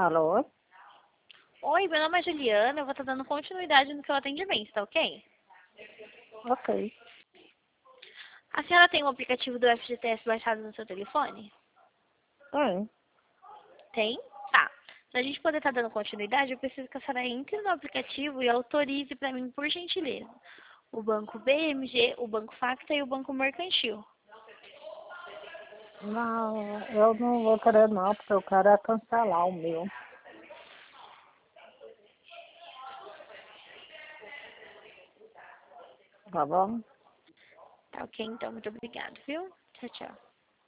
Alô? Oi, meu nome é Juliana, eu vou estar dando continuidade no seu atendimento, tá ok? Ok. A senhora tem o aplicativo do FGTS baixado no seu telefone? Tem. Tem? Tá. Pra gente poder estar dando continuidade, eu preciso que a senhora entre no aplicativo e autorize para mim, por gentileza, o Banco BMG, o Banco Facta e o Banco Mercantil. Não, eu não vou querer não, porque eu quero é cancelar o meu. Tá bom? Tá ok, então, muito obrigada, viu? Tchau, tchau.